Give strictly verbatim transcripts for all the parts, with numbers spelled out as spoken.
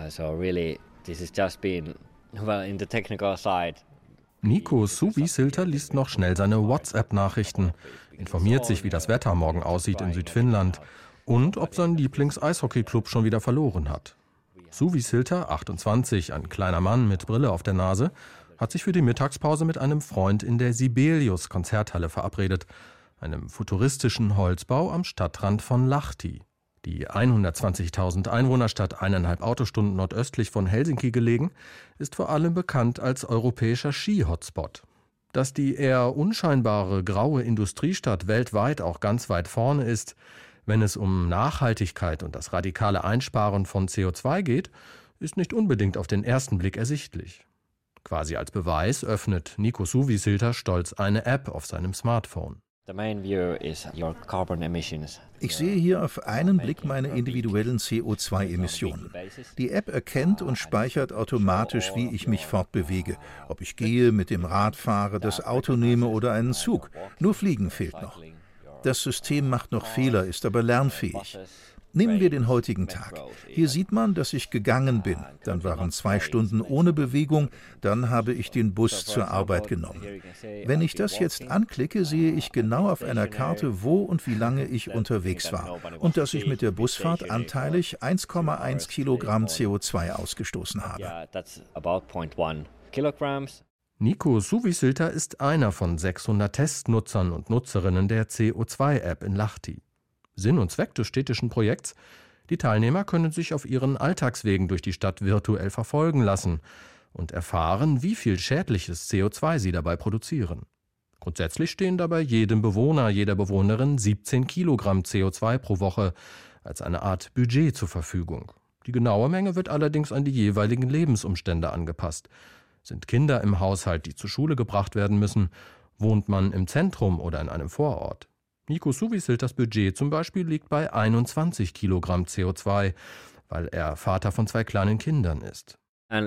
Uh, so really, this has just been, well, in the technical side. Nico Suvisilta liest noch schnell seine WhatsApp-Nachrichten, informiert sich, wie das Wetter morgen aussieht in Südfinnland und ob sein Lieblings-Eishockey-Club schon wieder verloren hat. Suvisilta, achtundzwanzig, ein kleiner Mann mit Brille auf der Nase, hat sich für die Mittagspause mit einem Freund in der Sibelius-Konzerthalle verabredet, einem futuristischen Holzbau am Stadtrand von Lahti. Die hundertzwanzigtausend Einwohnerstadt, eineinhalb Autostunden nordöstlich von Helsinki gelegen, ist vor allem bekannt als europäischer Ski-Hotspot. Dass die eher unscheinbare graue Industriestadt weltweit auch ganz weit vorne ist, wenn es um Nachhaltigkeit und das radikale Einsparen von C O zwei geht, ist nicht unbedingt auf den ersten Blick ersichtlich. Quasi als Beweis öffnet Nico Suvisilta stolz eine App auf seinem Smartphone. Ich sehe hier auf einen Blick meine individuellen C O zwei Emissionen. Die App erkennt und speichert automatisch, wie ich mich fortbewege. Ob ich gehe, mit dem Rad fahre, das Auto nehme oder einen Zug. Nur Fliegen fehlt noch. Das System macht noch Fehler, ist aber lernfähig. Nehmen wir den heutigen Tag. Hier sieht man, dass ich gegangen bin. Dann waren zwei Stunden ohne Bewegung, dann habe ich den Bus zur Arbeit genommen. Wenn ich das jetzt anklicke, sehe ich genau auf einer Karte, wo und wie lange ich unterwegs war und dass ich mit der Busfahrt anteilig eins Komma eins Kilogramm C O zwei ausgestoßen habe. Nico Suvisilta ist einer von sechshundert Testnutzern und Nutzerinnen der C O zwei App in Lahti. Sinn und Zweck des städtischen Projekts: Die Teilnehmer können sich auf ihren Alltagswegen durch die Stadt virtuell verfolgen lassen und erfahren, wie viel schädliches C O zwei sie dabei produzieren. Grundsätzlich stehen dabei jedem Bewohner, jeder Bewohnerin siebzehn Kilogramm C O zwei pro Woche als eine Art Budget zur Verfügung. Die genaue Menge wird allerdings an die jeweiligen Lebensumstände angepasst. Sind Kinder im Haushalt, die zur Schule gebracht werden müssen? Wohnt man im Zentrum oder in einem Vorort? Nico Suvisiltas Budget zum Beispiel liegt bei einundzwanzig Kilogramm C O zwei, weil er Vater von zwei kleinen Kindern ist. Und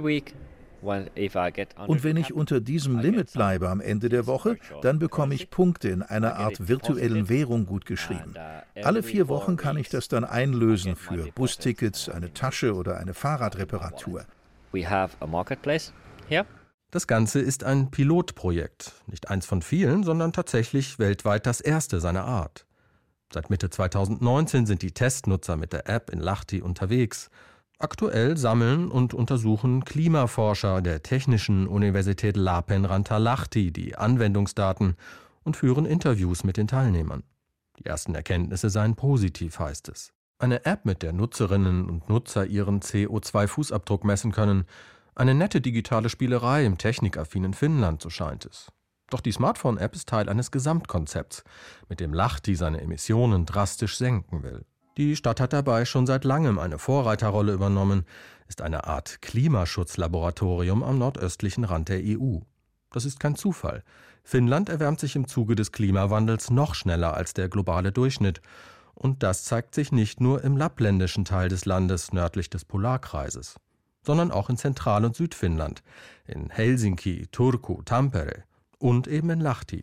wenn ich unter diesem Limit bleibe am Ende der Woche, dann bekomme ich Punkte in einer Art virtuellen Währung gutgeschrieben. Alle vier Wochen kann ich das dann einlösen für Bustickets, eine Tasche oder eine Fahrradreparatur. Das Ganze ist ein Pilotprojekt, nicht eins von vielen, sondern tatsächlich weltweit das erste seiner Art. Seit Mitte zweitausendneunzehn sind die Testnutzer mit der App in Lahti unterwegs. Aktuell sammeln und untersuchen Klimaforscher der Technischen Universität Lappeenranta-Lahti die Anwendungsdaten und führen Interviews mit den Teilnehmern. Die ersten Erkenntnisse seien positiv, heißt es. Eine App, mit der Nutzerinnen und Nutzer ihren C O zwei Fußabdruck messen können. Eine nette digitale Spielerei im technikaffinen Finnland, so scheint es. Doch die Smartphone-App ist Teil eines Gesamtkonzepts, mit dem Lahti seine Emissionen drastisch senken will. Die Stadt hat dabei schon seit langem eine Vorreiterrolle übernommen, ist eine Art Klimaschutzlaboratorium am nordöstlichen Rand der E U. Das ist kein Zufall. Finnland erwärmt sich im Zuge des Klimawandels noch schneller als der globale Durchschnitt. Und das zeigt sich nicht nur im lappländischen Teil des Landes nördlich des Polarkreises, sondern auch in Zentral- und Südfinnland, in Helsinki, Turku, Tampere und eben in Lahti.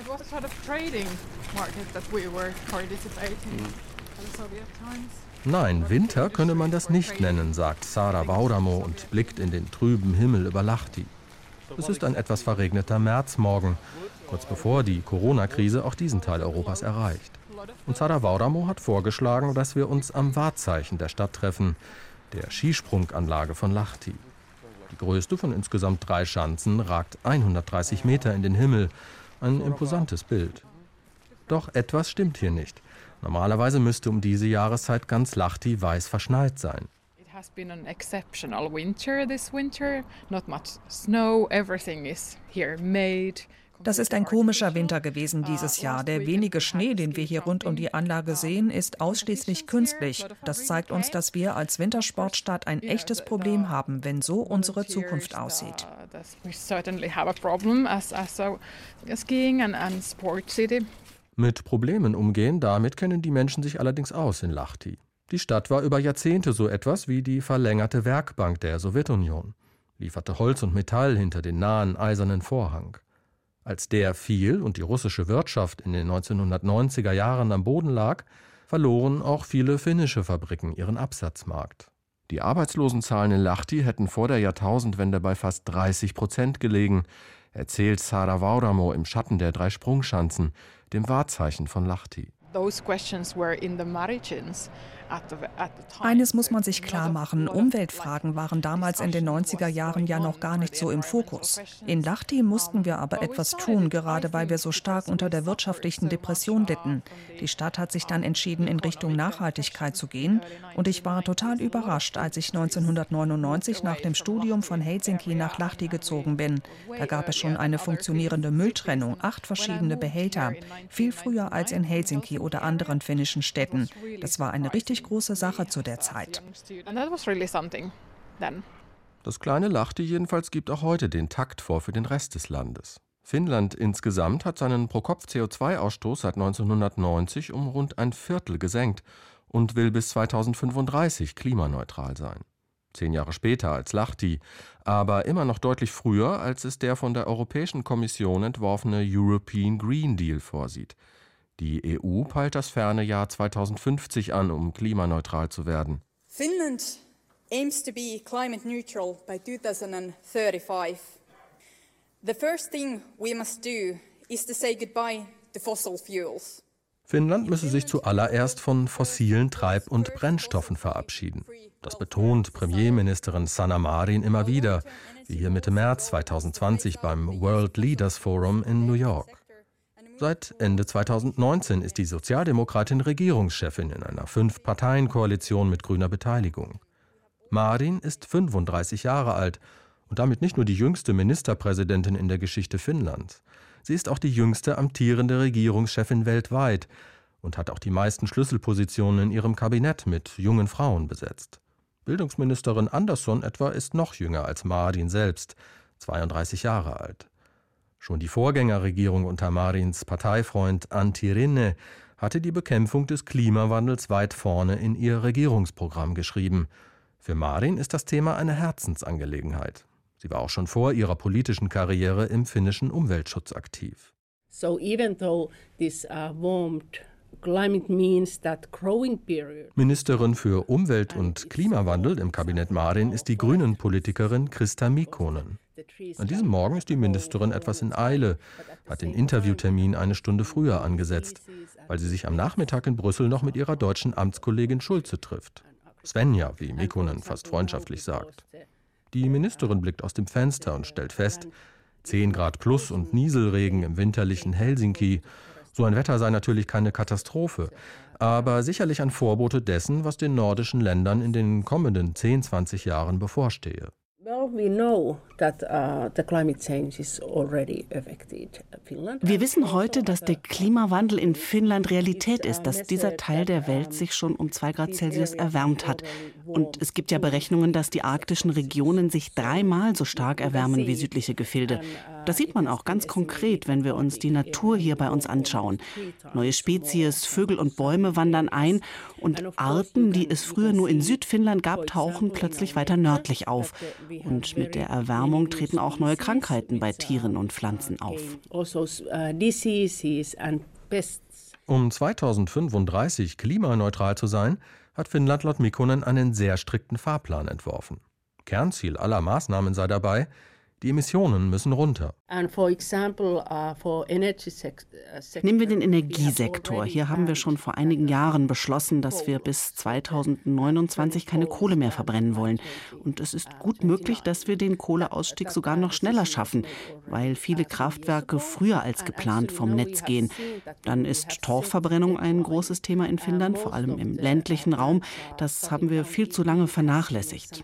Nein, Winter könne man das nicht nennen, sagt Saara Vauramo und blickt in den trüben Himmel über Lahti. Es ist ein etwas verregneter Märzmorgen, kurz bevor die Corona-Krise auch diesen Teil Europas erreicht. Und Saara Vauramo hat vorgeschlagen, dass wir uns am Wahrzeichen der Stadt treffen, der Skisprunganlage von Lahti. Die größte von insgesamt drei Schanzen ragt hundertdreißig Meter in den Himmel. Ein imposantes Bild. Doch etwas stimmt hier nicht. Normalerweise müsste um diese Jahreszeit ganz Lahti weiß verschneit sein. It has been an exceptional winter this winter. Not much snow, everything is here made. Das ist ein komischer Winter gewesen dieses Jahr. Der wenige Schnee, den wir hier rund um die Anlage sehen, ist ausschließlich künstlich. Das zeigt uns, dass wir als Wintersportstadt ein echtes Problem haben, wenn so unsere Zukunft aussieht. Mit Problemen umgehen, damit kennen die Menschen sich allerdings aus in Lahti. Die Stadt war über Jahrzehnte so etwas wie die verlängerte Werkbank der Sowjetunion, lieferte Holz und Metall hinter den nahen eisernen Vorhang. Als der fiel und die russische Wirtschaft in den neunzehnhundertneunziger Jahren am Boden lag, verloren auch viele finnische Fabriken ihren Absatzmarkt. Die Arbeitslosenzahlen in Lahti hätten vor der Jahrtausendwende bei fast dreißig Prozent gelegen, erzählt Sara Vauramo im Schatten der drei Sprungschanzen, dem Wahrzeichen von Lahti. Eines muss man sich klar machen, Umweltfragen waren damals in den neunziger Jahren ja noch gar nicht so im Fokus. In Lahti mussten wir aber etwas tun, gerade weil wir so stark unter der wirtschaftlichen Depression litten. Die Stadt hat sich dann entschieden, in Richtung Nachhaltigkeit zu gehen. Und ich war total überrascht, als ich neunzehnhundertneunundneunzig nach dem Studium von Helsinki nach Lahti gezogen bin. Da gab es schon eine funktionierende Mülltrennung, acht verschiedene Behälter, viel früher als in Helsinki oder anderen finnischen Städten. Das war eine richtig große Sache zu der Zeit. Das kleine Lahti jedenfalls gibt auch heute den Takt vor für den Rest des Landes. Finnland insgesamt hat seinen Pro-Kopf-C O zwei Ausstoß seit neunzehnhundertneunzig um rund ein Viertel gesenkt und will bis zweitausendfünfunddreißig klimaneutral sein. Zehn Jahre später als Lahti, aber immer noch deutlich früher, als es der von der Europäischen Kommission entworfene European Green Deal vorsieht. Die E U peilt das ferne Jahr zweitausendfünfzig an, um klimaneutral zu werden. Finland aims to be climate neutral by twenty thirty-five. The first thing we must do is to say goodbye to fossil fuels. Finnland müsse sich zuallererst von fossilen Treib- und Brennstoffen verabschieden. Das betont Premierministerin Sanna Marin immer wieder, wie hier Mitte März zweitausendzwanzig beim World Leaders Forum in New York. Seit Ende zweitausendneunzehn ist die Sozialdemokratin Regierungschefin in einer Fünf-Parteien-Koalition mit grüner Beteiligung. Marin ist fünfunddreißig Jahre alt und damit nicht nur die jüngste Ministerpräsidentin in der Geschichte Finnlands. Sie ist auch die jüngste amtierende Regierungschefin weltweit und hat auch die meisten Schlüsselpositionen in ihrem Kabinett mit jungen Frauen besetzt. Bildungsministerin Andersson etwa ist noch jünger als Marin selbst, zweiunddreißig Jahre alt. Schon die Vorgängerregierung unter Marins Parteifreund Antti Rinne hatte die Bekämpfung des Klimawandels weit vorne in ihr Regierungsprogramm geschrieben. Für Marin ist das Thema eine Herzensangelegenheit. Sie war auch schon vor ihrer politischen Karriere im finnischen Umweltschutz aktiv. So even though this uh, warmed climate means that growing period. Ministerin für Umwelt und Klimawandel im Kabinett Marin ist die Grünen-Politikerin Krista Mikkonen. An diesem Morgen ist die Ministerin etwas in Eile, hat den Interviewtermin eine Stunde früher angesetzt, weil sie sich am Nachmittag in Brüssel noch mit ihrer deutschen Amtskollegin Schulze trifft. Svenja, wie Mikkonen fast freundschaftlich sagt. Die Ministerin blickt aus dem Fenster und stellt fest, zehn Grad plus und Nieselregen im winterlichen Helsinki. So ein Wetter sei natürlich keine Katastrophe, aber sicherlich ein Vorbote dessen, was den nordischen Ländern in den kommenden zehn, zwanzig Jahren bevorstehe. Wir wissen heute, dass der Klimawandel in Finnland Realität ist, dass dieser Teil der Welt sich schon um zwei Grad Celsius erwärmt hat. Und es gibt ja Berechnungen, dass die arktischen Regionen sich dreimal so stark erwärmen wie südliche Gefilde. Das sieht man auch ganz konkret, wenn wir uns die Natur hier bei uns anschauen. Neue Spezies, Vögel und Bäume wandern ein und Arten, die es früher nur in Südfinnland gab, tauchen plötzlich weiter nördlich auf. Und mit der Erwärmung treten auch neue Krankheiten bei Tieren und Pflanzen auf. Um zweitausendfünfunddreißig klimaneutral zu sein, hat Finnland laut Mikkonen einen sehr strikten Fahrplan entworfen. Kernziel aller Maßnahmen sei dabei, die Emissionen müssen runter. Nehmen wir den Energiesektor. Hier haben wir schon vor einigen Jahren beschlossen, dass wir bis zweitausendneunundzwanzig keine Kohle mehr verbrennen wollen. Und es ist gut möglich, dass wir den Kohleausstieg sogar noch schneller schaffen, weil viele Kraftwerke früher als geplant vom Netz gehen. Dann ist Torfverbrennung ein großes Thema in Finnland, vor allem im ländlichen Raum. Das haben wir viel zu lange vernachlässigt.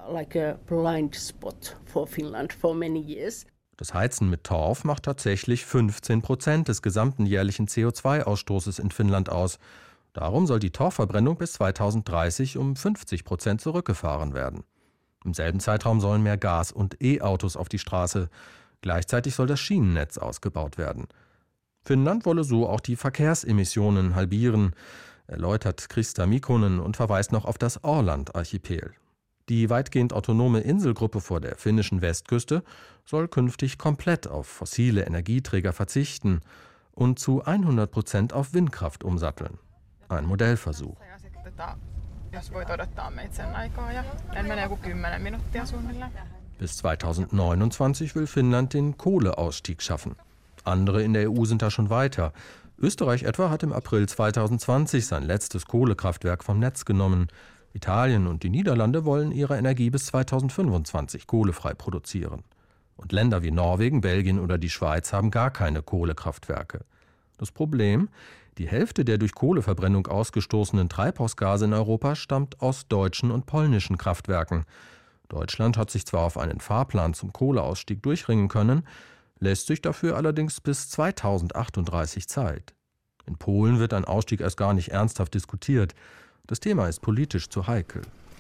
Das Heizen mit Torf macht tatsächlich fünfzehn Prozent des gesamten jährlichen C O zwei Ausstoßes in Finnland aus. Darum soll die Torfverbrennung bis zweitausenddreißig um fünfzig Prozent zurückgefahren werden. Im selben Zeitraum sollen mehr Gas- und E-Autos auf die Straße. Gleichzeitig soll das Schienennetz ausgebaut werden. Finnland wolle so auch die Verkehrsemissionen halbieren, erläutert Krista Mikkonen und verweist noch auf das Åland-Archipel. Die weitgehend autonome Inselgruppe vor der finnischen Westküste soll künftig komplett auf fossile Energieträger verzichten und zu hundert Prozent auf Windkraft umsatteln. Ein Modellversuch. Bis zweitausendneunundzwanzig will Finnland den Kohleausstieg schaffen. Andere in der E U sind da schon weiter. Österreich etwa hat im April zweitausendzwanzig sein letztes Kohlekraftwerk vom Netz genommen. Italien und die Niederlande wollen ihre Energie bis zweitausendfünfundzwanzig kohlefrei produzieren. Und Länder wie Norwegen, Belgien oder die Schweiz haben gar keine Kohlekraftwerke. Das Problem: Die Hälfte der durch Kohleverbrennung ausgestoßenen Treibhausgase in Europa stammt aus deutschen und polnischen Kraftwerken. Deutschland hat sich zwar auf einen Fahrplan zum Kohleausstieg durchringen können, lässt sich dafür allerdings bis zweitausendachtunddreißig Zeit. In Polen wird ein Ausstieg erst gar nicht ernsthaft diskutiert. Das Thema ist politisch zu heikel.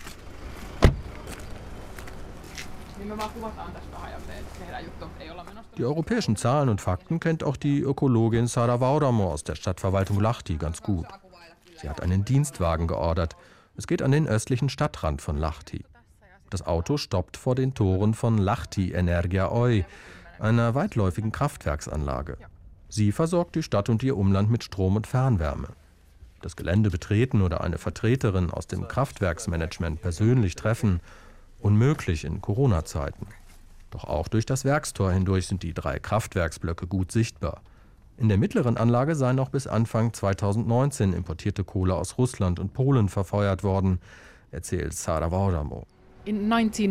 Die europäischen Zahlen und Fakten kennt auch die Ökologin Saara Vauramo aus der Stadtverwaltung Lahti ganz gut. Sie hat einen Dienstwagen geordert. Es geht an den östlichen Stadtrand von Lahti. Das Auto stoppt vor den Toren von Lahti Energia Oy, einer weitläufigen Kraftwerksanlage. Sie versorgt die Stadt und ihr Umland mit Strom und Fernwärme. Das Gelände betreten oder eine Vertreterin aus dem Kraftwerksmanagement persönlich treffen, unmöglich in Corona-Zeiten. Doch auch durch das Werkstor hindurch sind die drei Kraftwerksblöcke gut sichtbar. In der mittleren Anlage sei noch bis Anfang zweitausendneunzehn importierte Kohle aus Russland und Polen verfeuert worden, erzählt Saara Vauramo. In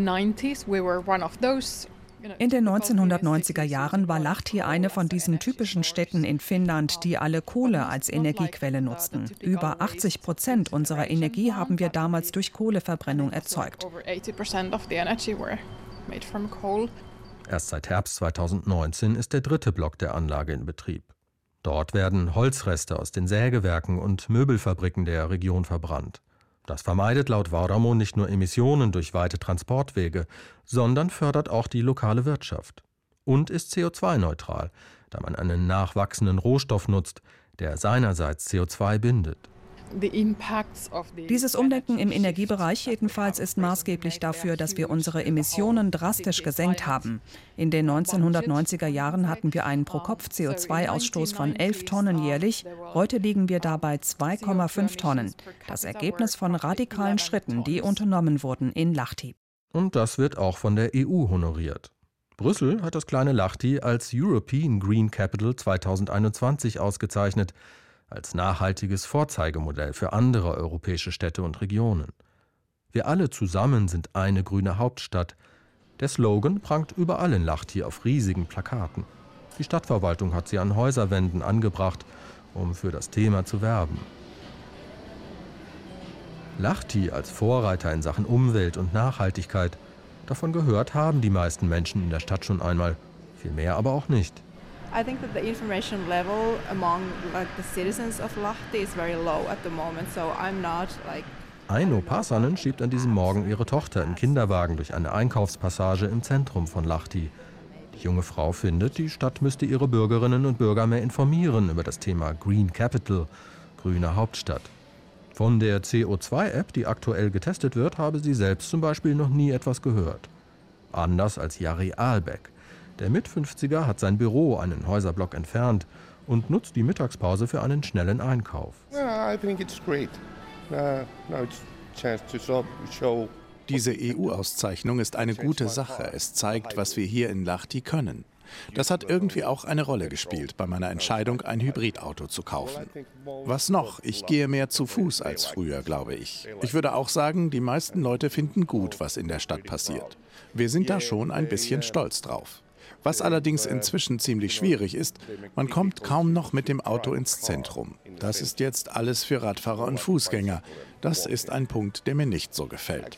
In den neunzehnhundertneunziger Jahren war Lahti eine von diesen typischen Städten in Finnland, die alle Kohle als Energiequelle nutzten. Über achtzig Prozent unserer Energie haben wir damals durch Kohleverbrennung erzeugt. Erst seit Herbst zweitausendneunzehn ist der dritte Block der Anlage in Betrieb. Dort werden Holzreste aus den Sägewerken und Möbelfabriken der Region verbrannt. Das vermeidet laut Vauramo nicht nur Emissionen durch weite Transportwege, sondern fördert auch die lokale Wirtschaft. Und ist C O zwei neutral, da man einen nachwachsenden Rohstoff nutzt, der seinerseits C O zwei bindet. Dieses Umdenken im Energiebereich jedenfalls ist maßgeblich dafür, dass wir unsere Emissionen drastisch gesenkt haben. In den neunzehnhundertneunziger Jahren hatten wir einen Pro-Kopf-C O zwei Ausstoß von elf Tonnen jährlich. Heute liegen wir dabei zwei Komma fünf Tonnen. Das Ergebnis von radikalen Schritten, die unternommen wurden in Lahti. Und das wird auch von der E U honoriert. Brüssel hat das kleine Lahti als European Green Capital zweitausendeinundzwanzig ausgezeichnet, als nachhaltiges Vorzeigemodell für andere europäische Städte und Regionen. Wir alle zusammen sind eine grüne Hauptstadt. Der Slogan prangt überall in Lahti auf riesigen Plakaten. Die Stadtverwaltung hat sie an Häuserwänden angebracht, um für das Thema zu werben. Lahti als Vorreiter in Sachen Umwelt und Nachhaltigkeit, davon gehört haben die meisten Menschen in der Stadt schon einmal, viel mehr aber auch nicht. I think that the information level among like the citizens of Lahti is very low at the moment, so I'm not like Aino Pasanen schiebt an diesem Morgen ihre Tochter im Kinderwagen durch eine Einkaufspassage im Zentrum von Lahti. Die junge Frau findet, die Stadt müsste ihre Bürgerinnen und Bürger mehr informieren über das Thema Green Capital, grüne Hauptstadt. Von der C O zwei App, die aktuell getestet wird, habe sie selbst zum Beispiel noch nie etwas gehört. Anders als Jari Aalbeck. Der Mitfünfziger hat sein Büro einen Häuserblock entfernt und nutzt die Mittagspause für einen schnellen Einkauf. Diese E U-Auszeichnung ist eine gute Sache. Es zeigt, was wir hier in Lahti können. Das hat irgendwie auch eine Rolle gespielt bei meiner Entscheidung, ein Hybridauto zu kaufen. Was noch? Ich gehe mehr zu Fuß als früher, glaube ich. Ich würde auch sagen, die meisten Leute finden gut, was in der Stadt passiert. Wir sind da schon ein bisschen stolz drauf. Was allerdings inzwischen ziemlich schwierig ist, man kommt kaum noch mit dem Auto ins Zentrum. Das ist jetzt alles für Radfahrer und Fußgänger. Das ist ein Punkt, der mir nicht so gefällt.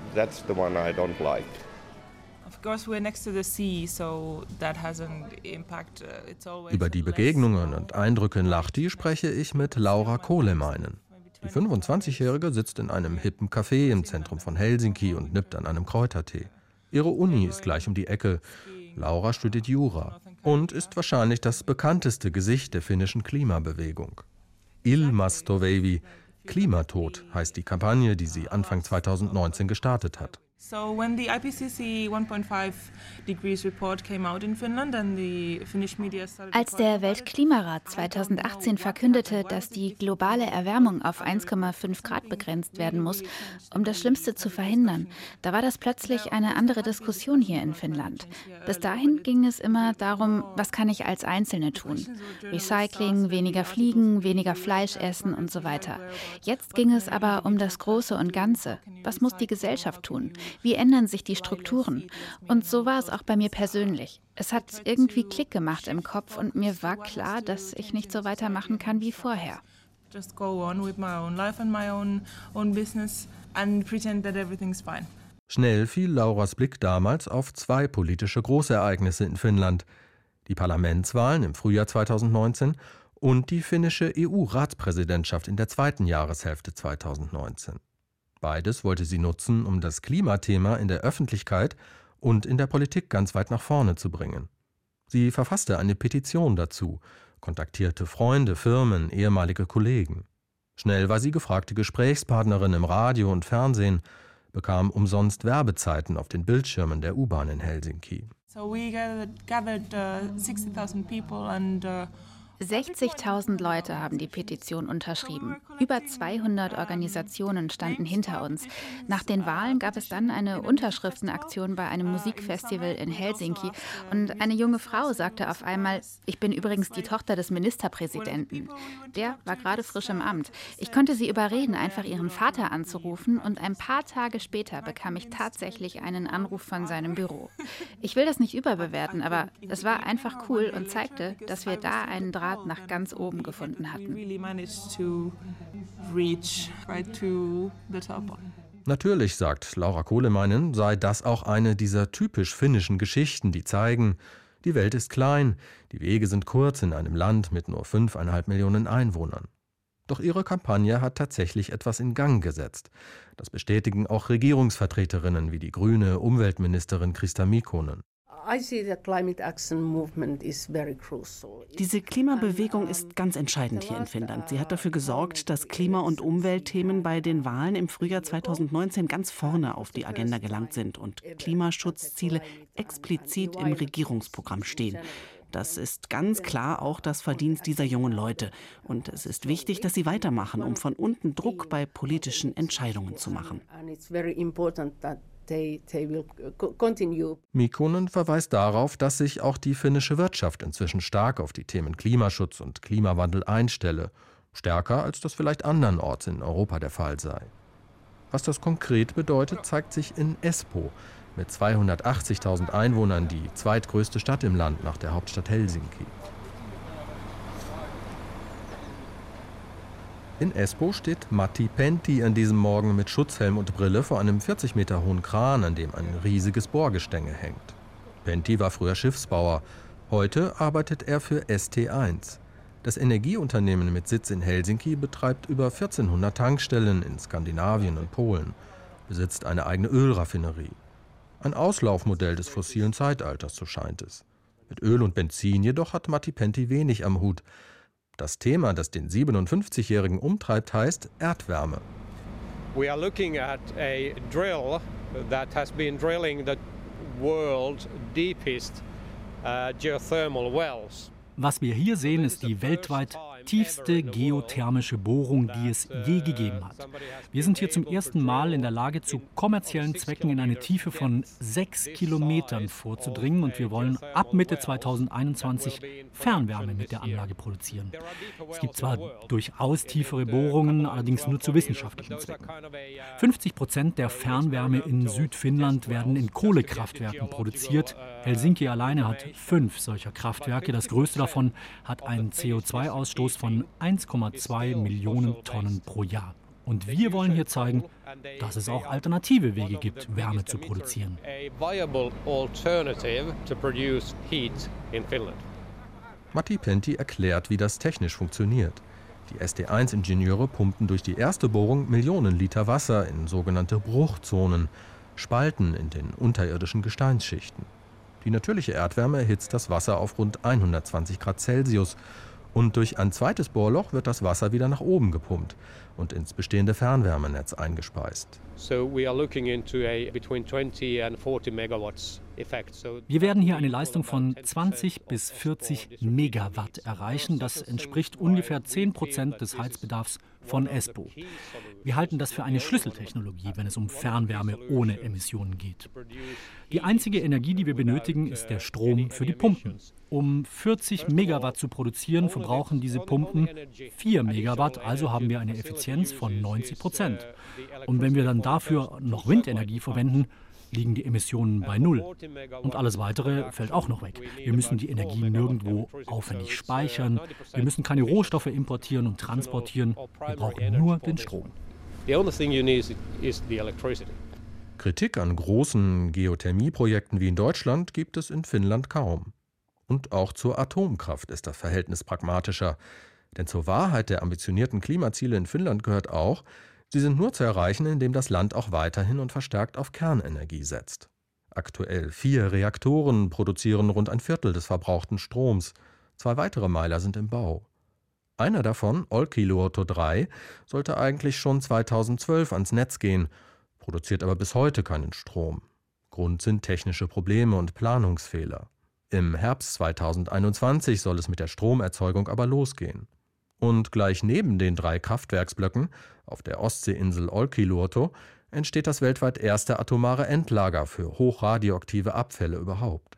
Über die Begegnungen und Eindrücke in Lahti spreche ich mit Laura Kohlemäinen. Die fünfundzwanzigjährige sitzt in einem hippen Café im Zentrum von Helsinki und nippt an einem Kräutertee. Ihre Uni ist gleich um die Ecke. Laura studiert Jura und ist wahrscheinlich das bekannteste Gesicht der finnischen Klimabewegung. Ilmastovevi, Klimatod heißt die Kampagne, die sie Anfang zweitausendneunzehn gestartet hat. So when the I P C C one point five degrees report came out in Finland and the Finnish media started. Als der Weltklimarat zweitausendachtzehn verkündete, dass die globale Erwärmung auf eins Komma fünf Grad begrenzt werden muss, um das Schlimmste zu verhindern, da war das plötzlich eine andere Diskussion hier in Finnland. Bis dahin ging es immer darum, was kann ich als Einzelne tun? Recycling, weniger fliegen, weniger Fleisch essen und so weiter. Jetzt ging es aber um das Große und Ganze. Was muss die Gesellschaft tun? Wie ändern sich die Strukturen? Und so war es auch bei mir persönlich. Es hat irgendwie Klick gemacht im Kopf und mir war klar, dass ich nicht so weitermachen kann wie vorher. Just go on with my own life and my own own business and pretend that everything's fine. Schnell fiel Lauras Blick damals auf zwei politische Großereignisse in Finnland: die Parlamentswahlen im Frühjahr zweitausendneunzehn und die finnische E U-Ratspräsidentschaft in der zweiten Jahreshälfte zweitausendneunzehn. Beides wollte sie nutzen, um das Klimathema in der Öffentlichkeit und in der Politik ganz weit nach vorne zu bringen. Sie verfasste eine Petition dazu, kontaktierte Freunde, Firmen, ehemalige Kollegen. Schnell war sie gefragte Gesprächspartnerin im Radio und Fernsehen, bekam umsonst Werbezeiten auf den Bildschirmen der U-Bahn in Helsinki. So we gathered, gathered uh, sixty thousand people and uh sechzigtausend Leute haben die Petition unterschrieben. Über zweihundert Organisationen standen hinter uns. Nach den Wahlen gab es dann eine Unterschriftenaktion bei einem Musikfestival in Helsinki. Und eine junge Frau sagte auf einmal, ich bin übrigens die Tochter des Ministerpräsidenten. Der war gerade frisch im Amt. Ich konnte sie überreden, einfach ihren Vater anzurufen. Und ein paar Tage später bekam ich tatsächlich einen Anruf von seinem Büro. Ich will das nicht überbewerten, aber es war einfach cool und zeigte, dass wir da einen Draht nach ganz oben gefunden hatten. Natürlich, sagt Laura Kohlemeinen, sei das auch eine dieser typisch finnischen Geschichten, die zeigen, die Welt ist klein, die Wege sind kurz in einem Land mit nur fünfeinhalb Millionen Einwohnern. Doch ihre Kampagne hat tatsächlich etwas in Gang gesetzt. Das bestätigen auch Regierungsvertreterinnen wie die grüne Umweltministerin Krista Mikkonen. Diese Klimabewegung ist ganz entscheidend hier in Finnland. Sie hat dafür gesorgt, dass Klima- und Umweltthemen bei den Wahlen im Frühjahr zweitausendneunzehn ganz vorne auf die Agenda gelangt sind und Klimaschutzziele explizit im Regierungsprogramm stehen. Das ist ganz klar auch das Verdienst dieser jungen Leute. Und es ist wichtig, dass sie weitermachen, um von unten Druck bei politischen Entscheidungen zu machen. Mikkonen verweist darauf, dass sich auch die finnische Wirtschaft inzwischen stark auf die Themen Klimaschutz und Klimawandel einstelle. Stärker, als das vielleicht andernorts in Europa der Fall sei. Was das konkret bedeutet, zeigt sich in Espoo. Mit zweihundertachtzigtausend Einwohnern die zweitgrößte Stadt im Land nach der Hauptstadt Helsinki. In Espoo steht Matti Pentti an diesem Morgen mit Schutzhelm und Brille vor einem vierzig Meter hohen Kran, an dem ein riesiges Bohrgestänge hängt. Pentti war früher Schiffsbauer. Heute arbeitet er für S T eins. Das Energieunternehmen mit Sitz in Helsinki betreibt über vierzehnhundert Tankstellen in Skandinavien und Polen, besitzt eine eigene Ölraffinerie. Ein Auslaufmodell des fossilen Zeitalters, so scheint es. Mit Öl und Benzin jedoch hat Matti Pentti wenig am Hut. Das Thema, das den siebenundfünfzigjährigen umtreibt, heißt Erdwärme. We are looking at a drill that has been drilling the world's deepest uh, geothermal wells. Was wir hier sehen, ist die weltweit tiefste geothermische Bohrung, die es je gegeben hat. Wir sind hier zum ersten Mal in der Lage, zu kommerziellen Zwecken in eine Tiefe von sechs Kilometern vorzudringen und wir wollen ab Mitte zweitausendeinundzwanzig Fernwärme mit der Anlage produzieren. Es gibt zwar durchaus tiefere Bohrungen, allerdings nur zu wissenschaftlichen Zwecken. fünfzig Prozent der Fernwärme in Südfinnland werden in Kohlekraftwerken produziert. Helsinki alleine hat fünf solcher Kraftwerke. Das größte davon hat einen C O zwei Ausstoß von eins Komma zwei Millionen Tonnen pro Jahr. Und wir wollen hier zeigen, dass es auch alternative Wege gibt, Wärme zu produzieren. Matti Pentti erklärt, wie das technisch funktioniert. Die S T eins Ingenieure pumpen durch die erste Bohrung Millionen Liter Wasser in sogenannte Bruchzonen, Spalten in den unterirdischen Gesteinsschichten. Die natürliche Erdwärme erhitzt das Wasser auf rund hundertzwanzig Grad Celsius Und durch ein zweites Bohrloch wird das Wasser wieder nach oben gepumpt und ins bestehende Fernwärmenetz eingespeist. So we are looking into a between twenty and forty megawatts effect. So wir werden hier eine Leistung von zwanzig bis vierzig Megawatt erreichen. Das entspricht ungefähr zehn Prozent des Heizbedarfs von Espoo. Wir halten das für eine Schlüsseltechnologie, wenn es um Fernwärme ohne Emissionen geht. Die einzige Energie, die wir benötigen, ist der Strom für die Pumpen. Um vierzig Megawatt zu produzieren, verbrauchen diese Pumpen vier Megawatt, also haben wir eine Effizienz von neunzig Prozent. Und wenn wir dann dafür noch Windenergie verwenden, liegen die Emissionen bei Null. Und alles Weitere fällt auch noch weg. Wir müssen die Energie nirgendwo aufwendig speichern. Wir müssen keine Rohstoffe importieren und transportieren. Wir brauchen nur den Strom. Kritik an großen Geothermieprojekten wie in Deutschland gibt es in Finnland kaum. Und auch zur Atomkraft ist das Verhältnis pragmatischer. Denn zur Wahrheit der ambitionierten Klimaziele in Finnland gehört auch, sie sind nur zu erreichen, indem das Land auch weiterhin und verstärkt auf Kernenergie setzt. Aktuell vier Reaktoren produzieren rund ein Viertel des verbrauchten Stroms. Zwei weitere Meiler sind im Bau. Einer davon, Olkiluoto drei, sollte eigentlich schon zweitausendzwölf ans Netz gehen, produziert aber bis heute keinen Strom. Grund sind technische Probleme und Planungsfehler. Im Herbst zweitausendeinundzwanzig soll es mit der Stromerzeugung aber losgehen. Und gleich neben den drei Kraftwerksblöcken, auf der Ostseeinsel Olkiluoto, entsteht das weltweit erste atomare Endlager für hochradioaktive Abfälle überhaupt.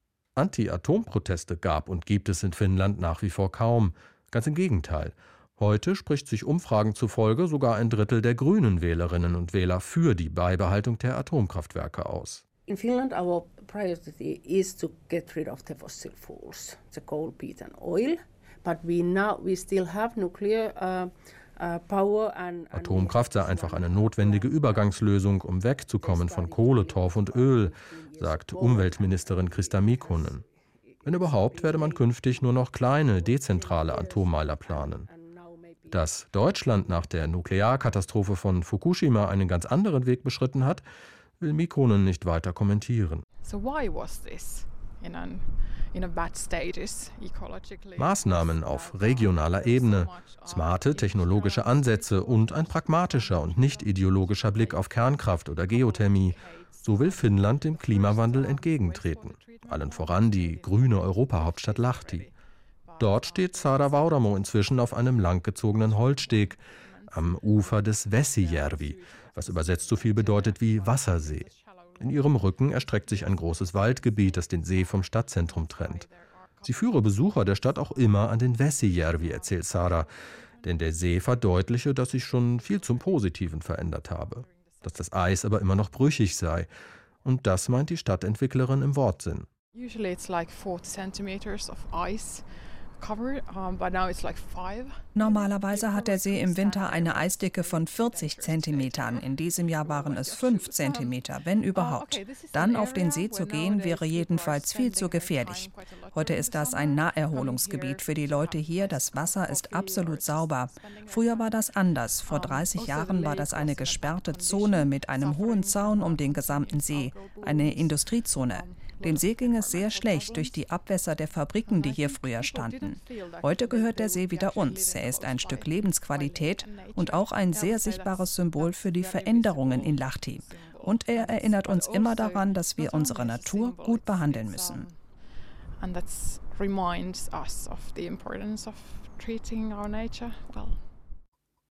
Anti-Atom-Proteste gab und gibt es in Finnland nach wie vor kaum. Ganz im Gegenteil. Heute spricht sich Umfragen zufolge sogar ein Drittel der grünen Wählerinnen und Wähler für die Beibehaltung der Atomkraftwerke aus. In Finland, our priority is to get rid of the fossil fuels, the coal, peat and oil. But we now we still have nuclear uh, uh, power and, and Atomkraft sei einfach eine notwendige Übergangslösung, um wegzukommen von Kohle, Torf und Öl, sagt Umweltministerin Krista Mikkonen. Wenn überhaupt, werde man künftig nur noch kleine, dezentrale Atommeiler planen. Dass Deutschland nach der Nuklearkatastrophe von Fukushima einen ganz anderen Weg beschritten hat, will Mikkonen nicht weiter kommentieren. So why was this in an, in a bad status, ecologically? Maßnahmen auf regionaler Ebene, smarte technologische Ansätze und ein pragmatischer und nicht ideologischer Blick auf Kernkraft oder Geothermie. So will Finnland dem Klimawandel entgegentreten. Allen voran die grüne Europahauptstadt Lahti. Dort steht Saara Vauramo inzwischen auf einem langgezogenen Holzsteg am Ufer des Vesijärvi, was übersetzt so viel bedeutet wie Wassersee. In ihrem Rücken erstreckt sich ein großes Waldgebiet, das den See vom Stadtzentrum trennt. Sie führe Besucher der Stadt auch immer an den Vesijärvi, erzählt Saara, denn der See verdeutliche, dass sich schon viel zum Positiven verändert habe. Dass das Eis aber immer noch brüchig sei. Und das meint die Stadtentwicklerin im Wortsinn. Usually it's like forty centimeters of ice. Normalerweise hat der See im Winter eine Eisdicke von vierzig Zentimetern. In diesem Jahr waren es fünf Zentimeter, wenn überhaupt. Dann auf den See zu gehen, wäre jedenfalls viel zu gefährlich. Heute ist das ein Naherholungsgebiet für die Leute hier. Das Wasser ist absolut sauber. Früher war das anders. Vor dreißig Jahren war das eine gesperrte Zone mit einem hohen Zaun um den gesamten See, eine Industriezone. Dem See ging es sehr schlecht durch die Abwässer der Fabriken, die hier früher standen. Heute gehört der See wieder uns. Er ist ein Stück Lebensqualität und auch ein sehr sichtbares Symbol für die Veränderungen in Lahti. Und er erinnert uns immer daran, dass wir unsere Natur gut behandeln müssen. And that reminds us of the importance of treating our nature well.